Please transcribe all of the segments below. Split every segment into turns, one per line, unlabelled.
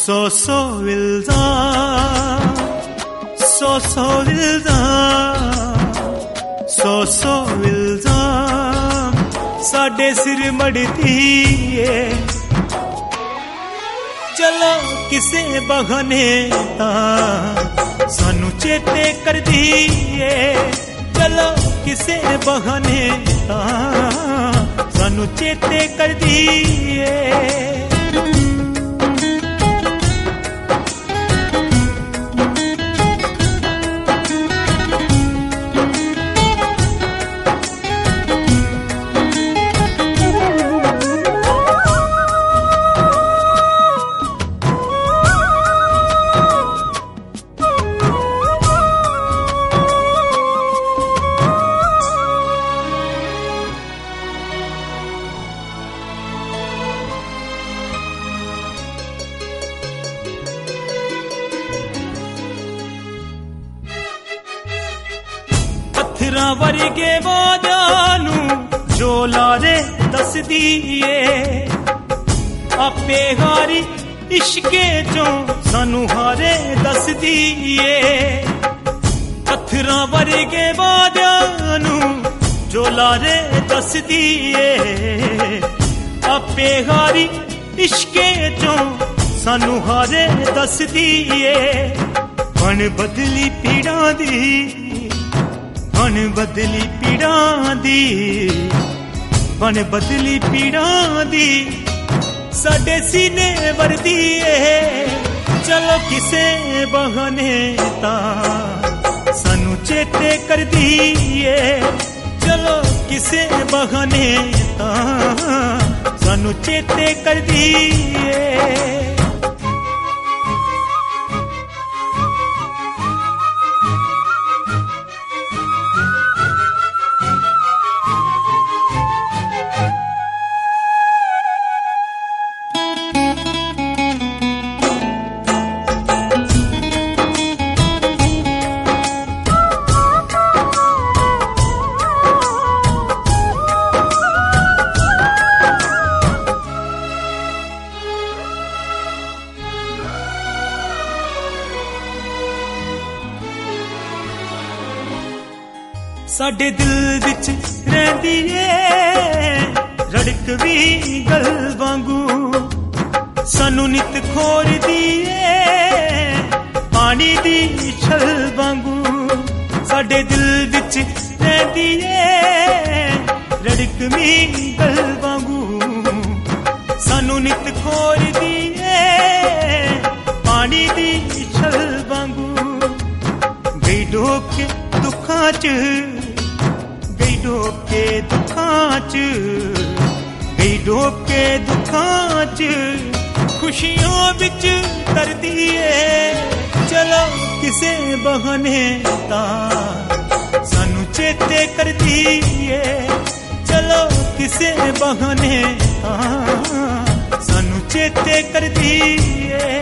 ਸੌ ਇਲਜ਼ਾਮ ਸੌ ਇਲਜ਼ਾਮ ਸਾਡੇ ਸਿਰ ਮੜਦੀ ਏ ਚਲੋ ਕਿਸੇ ਬਹਾਨੇ ਤਾਂ ਸਾਨੂੰ ਚੇਤੇ ਕਰਦੀ ਏ ਚਲੋ ਕਿਸੇ ਬਹਾਨੇ ਤਾਂ ਸਾਨੂੰ ਚੇਤੇ ਕਰਦੀ ਏ ਪੱਥਰਾਂ ਵਰਗੇ ਵਾਦਿਆਂ ਨੂੰ ਜੋ ਲਾਰੇ ਦੱਸਦੀ ਏ ਆਪੇ ਹਾਰੀ ਇਸ਼ਕੇ ਚੋਂ ਸਾਨੂੰ ਹਾਰੇ ਦੱਸਦੀ ਏ ਪੱਥਰਾਂ ਵਰਗੇ ਵਾਦਿਆਂ ਨੂੰ ਜੋ ਲਾਰੇ ਦੱਸਦੀ ਏ ਆਪੇ ਹਾਰੀ ਇਸ਼ਕੇ ਚੋਂ ਸਾਨੂੰ ਹਾਰੇ ਦੱਸਦੀ ਏ ਬਣ ਬਦਲੀ ਪੀੜਾਂ ਦੀ ਬਣ ਬਦਲੀ ਪੀੜਾਂ ਦੀ ਬਣ ਬਦਲੀ ਪੀੜਾਂ ਦੀ ਸਾਡੇ ਸੀਨੇ ਵਰਦੀ ਏ ਚਲੋ ਕਿਸੇ ਬਹਾਨੇ ਤਾਂ ਸਾਨੂੰ ਚੇਤੇ ਕਰਦੀ ਏ ਚਲੋ ਕਿਸੇ ਬਹਾਨੇ ਤਾਂ ਸਾਨੂੰ ਚੇਤੇ ਕਰਦੀ ਏ ਸਾਡੇ ਦਿਲ ਵਿੱਚ ਰਹਿੰਦੀ ਏ ਰੜਕ ਵੀ ਗਲ ਵਾਂਗੂ ਸਾਨੂੰ ਨਿਤ ਖੋਰਦੀ ਏ ਪਾਣੀ ਦੀ ਛਲ ਵਾਂਗੂ ਸਾਡੇ ਦਿਲ ਵਿੱਚ ਰਹਿੰਦੀ ਏ ਰੜਕ ਵੀ ਗਲ ਵਾਂਗੂ ਸਾਨੂੰ ਨਿਤ ਖੋਰਦੀ ਏ ਪਾਣੀ ਦੀ ਛਲ ਵਾਂਗੂ ਗਈ ਡੋਬ ਕੇ ਦੁੱਖਾਂ 'ਚ ਗਈ ਡੋਬ ਕੇ ਦੁੱਖਾਂ 'ਚ ਗਈ ਡੋਬ ਕੇ ਦੁੱਖਾਂ 'ਚ ਖੁਸ਼ੀਆਂ ਵਿੱਚ ਤਰਦੀ ਏ ਚਲੋ ਕਿਸੇ ਬਹਾਨੇ ਤਾਂ ਸਾਨੂੰ ਚੇਤੇ ਕਰਦੀ ਏ ਚਲੋ ਕਿਸੇ ਬਹਾਨੇ ਤਾਂ ਸਾਨੂੰ ਚੇਤੇ ਕਰਦੀ ਏ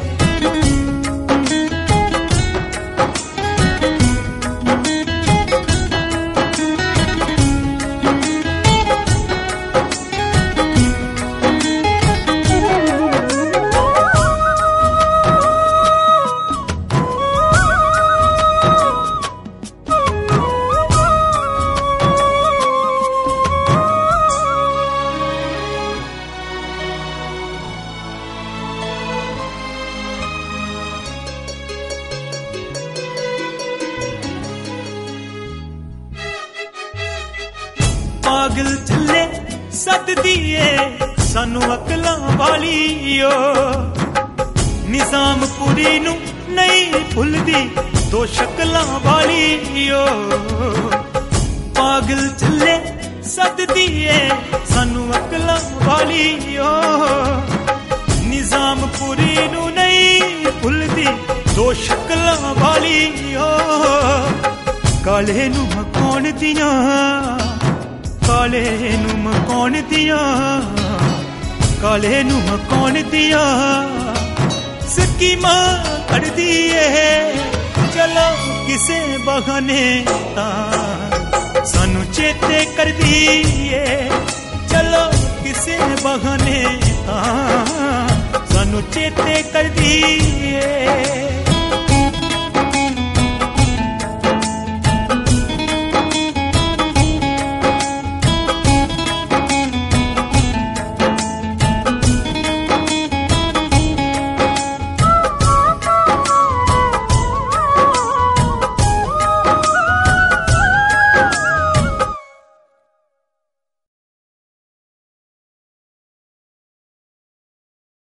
ਪਾਗਲ ਚੱਲੇ ਸੱਦਦੀ ਏ ਸਾਨੂੰ ਅਕਲਾਂ ਵਾਲੀਓ ਨਿਜ਼ਾਮਪੁਰੀ ਨੂੰ ਨਹੀਂ ਭੁੱਲਦੀ ਦੋ ਸ਼ਕਲਾਂ ਵਾਲੀਓ ਪਾਗਲ ਚੱਲੇ ਸੱਦਦੀ ਏ ਸਾਨੂੰ ਅਕਲਾਂ ਵਾਲੀਓ ਨਿਜ਼ਾਮਪੁਰੀ ਨੂੰ ਨਹੀਂ ਭੁੱਲਦੀ ਦੋ ਸ਼ਕਲਾਂ ਵਾਲੀਓ ਕਾਲੇ ਨੂੰ ਮਕਾਉਣ ਦੀਆਂ ਕਾਲੇ ਨੂੰ ਮਕਾਉਣ ਦੀਆਂ ਕਾਲੇ ਨੂੰ ਮਕਾਉਣ ਦੀਆਂ ਸਕੀਮਾਂ ਕੱਢਦੀ ਏ ਚਲੋ ਕਿਸੇ ਬਹਾਨੇ ਤਾਂ ਸਾਨੂੰ ਚੇਤੇ ਕਰਦੀ ਏ ਚਲੋ ਕਿਸੇ ਬਹਾਨੇ ਤਾਂ सानू चेते कर दिए।